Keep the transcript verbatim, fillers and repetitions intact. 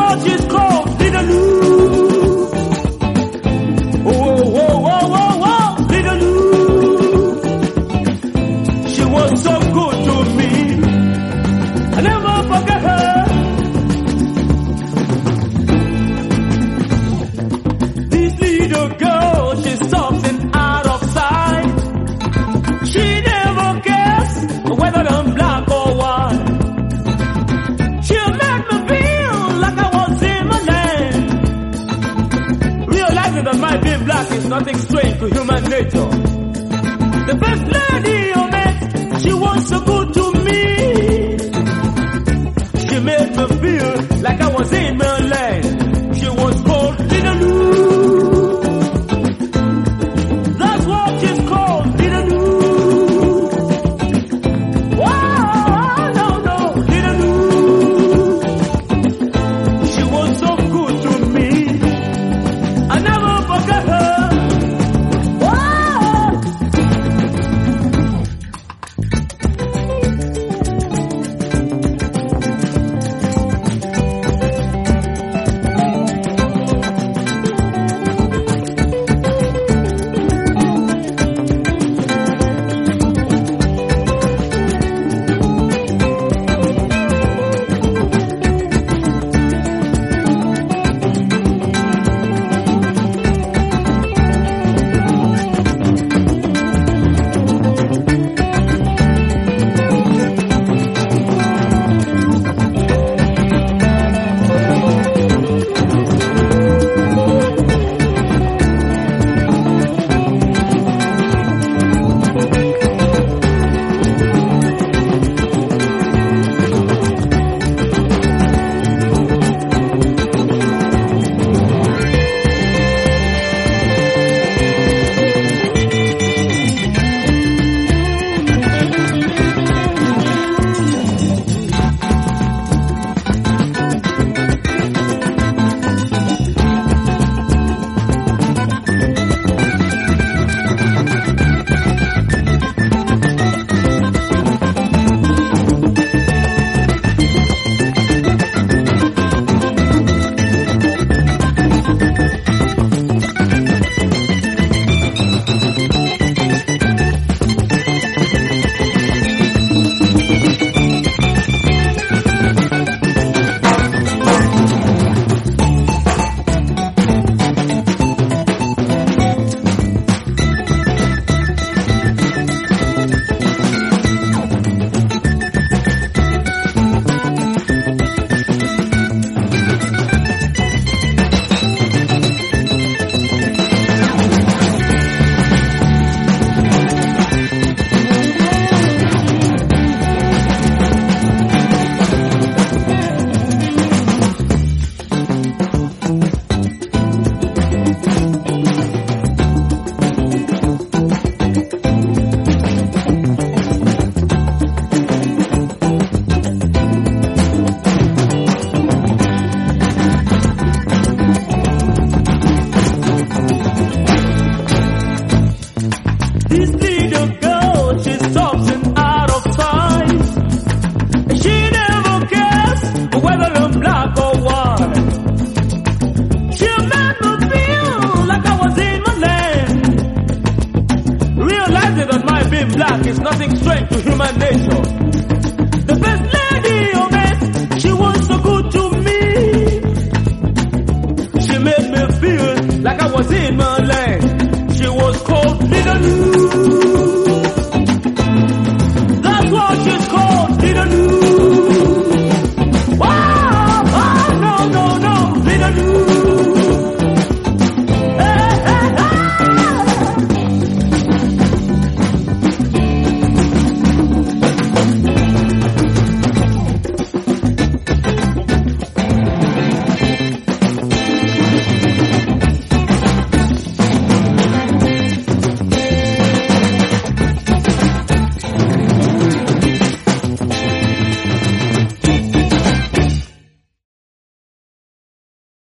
girl, she's called Little Lou. Oh, oh, oh, oh, oh, oh, Little Lou. She was so good to me. I never forget her. This little girl, she's something out of sight. She never cares whether I'm black or white. She'll make me feel like I was in my land. Realizing that my being black is nothing strange to human nature.